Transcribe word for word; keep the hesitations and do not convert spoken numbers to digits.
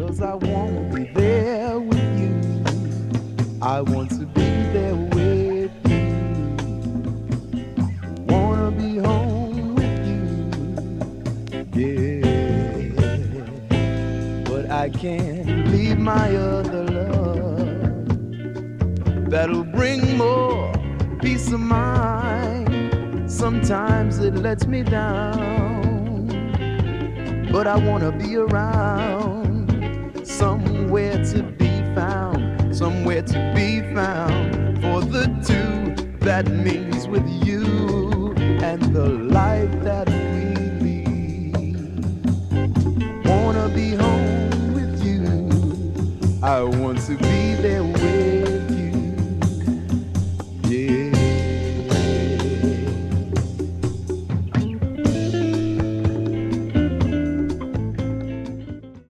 'cause I won't be there with you. I want to be there with you. Wanna be home with you. Yeah. But I can't leave my other love. That'll bring more peace of mind. Sometimes it lets me down, but I wanna be around. Somewhere to be found, somewhere to be found for the two that means with you and the life that we lead. Wanna be home with you. I want to be there with you.